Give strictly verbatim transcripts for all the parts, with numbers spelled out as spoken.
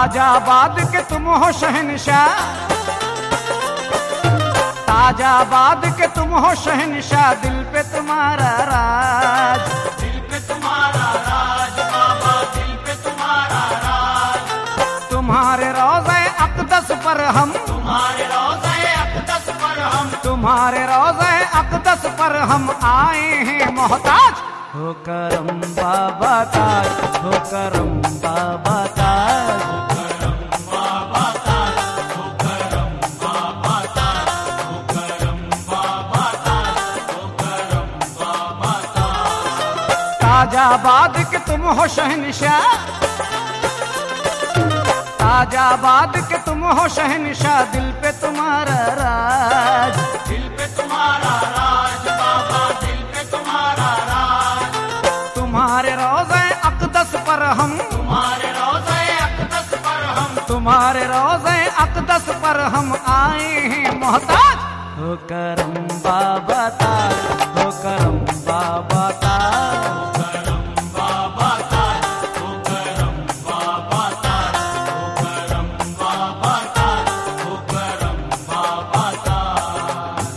ताजाबाद के तुम हो शहनशाह, ताजाबाद के तुम हो शहनशाह, दिल पे तुम्हारा राज, दिल पे तुम्हारा राज बाबा, दिल पे तुम्हारा राज। तुम्हारे रोज़े अक़दस पर हम, तुम्हारे रोज़े अक़दस पर हम, तुम्हारे रोज़े अक़दस पर हम आए हैं मोहताज। हो करम बाबा ताज, हो करम बाबा ताज, करम बाबा ताज, हो करम बाबा ताज, हो करम बाबा ताज, हो करम बाबा ताज। ताजाबाद के तुम हो शहनशाह, ताजाबाद के तुम हो शहनशाह, दिल पे तुम्हारा राज, दिल पे तुम्हारा राज बाबा, दिल पे तुम्हारा राज। तुम्हारे रोज़े अक़दस पर हम, तुम्हारे रोज़े अक़दस पर हम, तुम्हारे रोज़े अक़दस पर हम आए हैं मोहताज। हो करम बाबा ताज, हो करम बाबा ताज, करम बाबा ताज, हो करम बाबा ताज, हो करम बाबा ताज, हो करम बाबा ताज।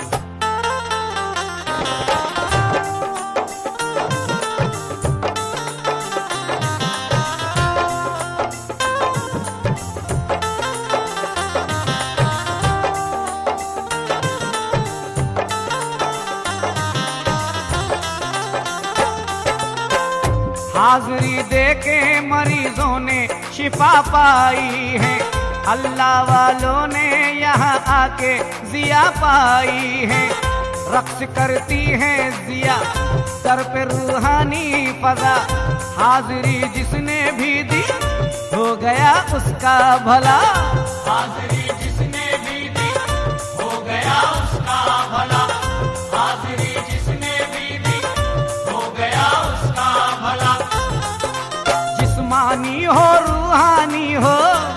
हाज़री देके मरीजों ने शिफा पाई है, अल्लाह वालों ने यहाँ आके जिया पाई है। रक्स करती है जिया सर पे रूहानी फजा, हाज़री जिसने भी दी हो गया उसका भला, हाज़री जिसने भी दी हो गया उसका भला, हाज़री जिसने भी दी हो गया उसका भला। जिस्मानी हो रूहानी हो,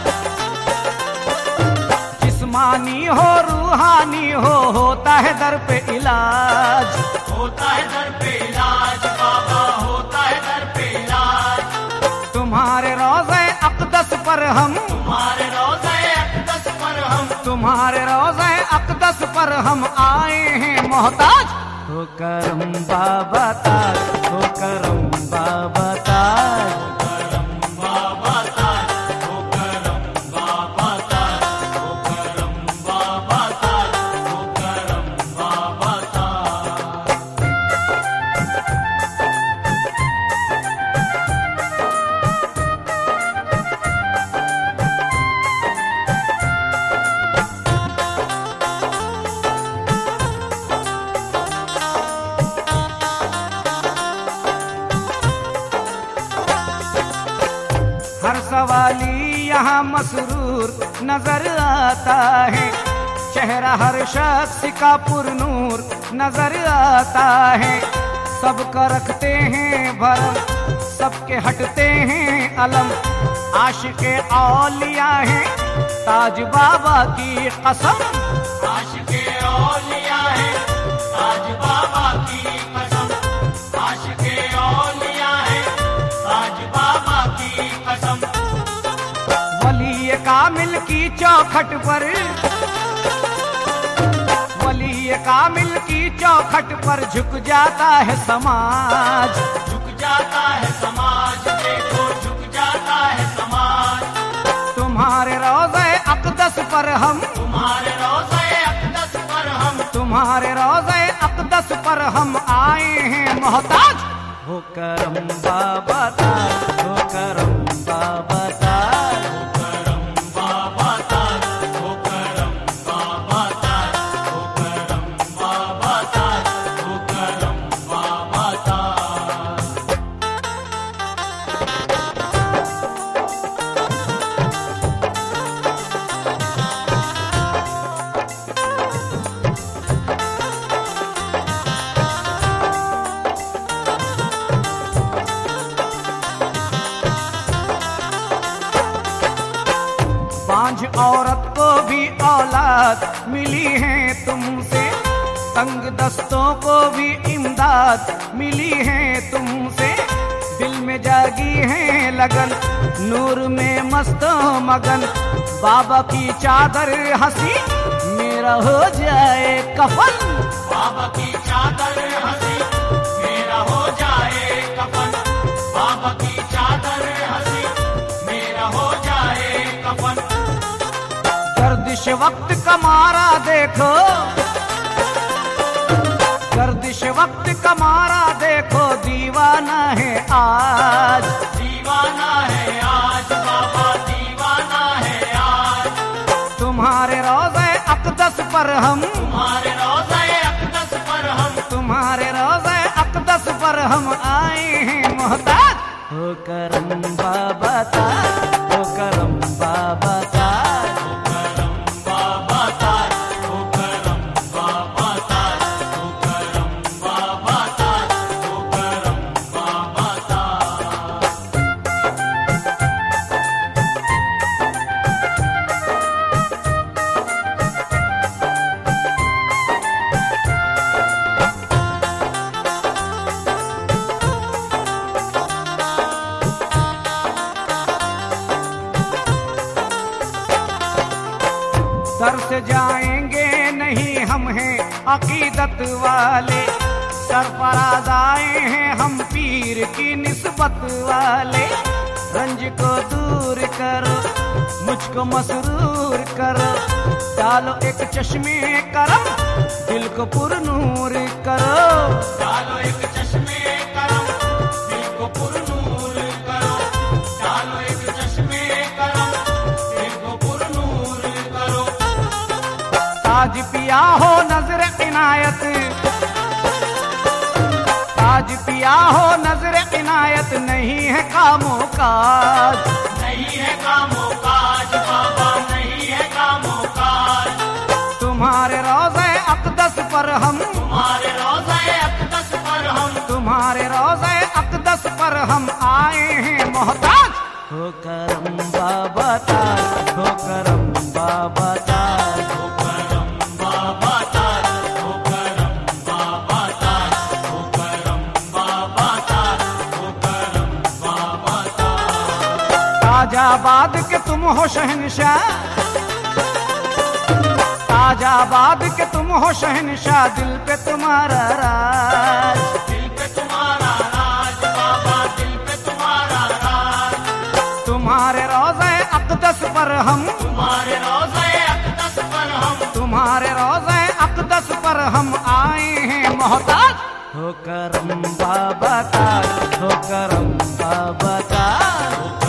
जिस्मानी हो रूहानी हो, होता है दर पे इलाज, होता है दर पे इलाज बाबा, होता है दर पे इलाज। तुम्हारे रोज़े अक़दस पर हम, तुम्हारे रोज़े अक़दस पर हम, तुम्हारे रोज़े अक़दस पर हम आए हैं मोहताज। हो करम बाबा ताज, हो करम बाबा ताज, करम बाबा ताज, हो करम बाबा ताज, हो करम बाबा ताज, हो करम बाबा ताज। हर सवाली यहाँ मसरूर नजर आता है, चेहरा हर शख्स का पुरनूर नजर आता है। सबका रखते हैं भरम, सबके हटते हैं अलम, आशिक़े औलिया हैं ताज बाबा की कसम, आशिक़े औलिया है ताज बाबा की कसम, आशिक़े औलिया है ताज बाबा की कसम। वली कामिल की चौखट पर, वली कामिल की चौखट पर झुक जाता है समाज, झुक जाता है समाज, देखो झुक जाता है समाज। तुम्हारे रोज़े अक़दस पर हम, तुम्हारे रोज़े अक़दस पर हम, तुम्हारे रोज़े अक़दस पर हम आए हैं मोहताज। हो करम बाबा ताज, हो करम बाबा ताज, करम बाबा ताज, हो करम बाबा ताज, हो करम बाबा ताज, हो करम बाबा ताज। बांझ औरत को भी औलाद मिली है तुमसे, तंग दस्तों को भी इमदाद मिली है तुमसे। दिल में जागी है लगन नूर में मस्त मगन बाबा की चादर हंसी मेरा हो जाए कफन। बाबा की चादर हंसी मेरा हो जाए कफन। बाबा की चादर हंसी मेरा हो जाए कफन। गर्दिश वक्त का मारा देखो, गर्दिश वक्त का मारा देखो, दीवाना है आज। दीवाना है आज बाबा, दीवाना है आज। तुम्हारे रोज़े अक़दस पर हम, तुम्हारे रोज़े अक़दस पर हम, तुम्हारे रोज़े अक़दस पर हम आए हैं मोहताज। हो करम बाबा ताज, हो करम बाबा ताज। ओ करम बाबा ताज, ओ करम बाबा ताज, ओ करम बाबा ताज, ओ करम बाबा ताज। दर से जाएंगे नहीं हम हैं अकीदत वाले, सरफराज आए हैं हम पीर की निस्बत वाले। रंज को दूर करो, मुझको मसरूर करो, डालो एक चश्मे करम, दिल को पुरनूर करो। डालो एक चश्मे करम, दिल को पुरनूर करो। डालो एक चश्मे करम, दिल को पुरनूर करो। ताज पिया हो नजर इनायत, ताज पिया हो नजर इनायत, नहीं है कामों काज। नहीं है कामों काज बाबा, नहीं है कामों काज। तुम्हारे रोज़े अक़दस पर हम, तुम्हारे रोज़े अक़दस पर हम, तुम्हारे रोज़े अक़दस पर हम आए हैं मोहताज। हो करम बाबा ताज, हो करम बाबा ताज। ओ करम बाबा ताज, ओ करम बाबा ताज, ओ करम बाबा ताज, ओ करम बाबा ताज। ताजाबाद के तुम हो शहनशाह, ताजाबाद के तुम हो शहनशाह, दिल पे तुम्हारा राज। दिल पे तुम्हारा राज बाबा, दिल पे तुम्हारा राज। तुम्हारे रोज़े अक़दस पर हम, तुम्हारे रोज़े अक़दस पर हम, तुम्हारे रोज़े अक़दस पर हम आए हैं मोहताज। हो करम बाबा ताज, हो करम बाबा ताज। ओ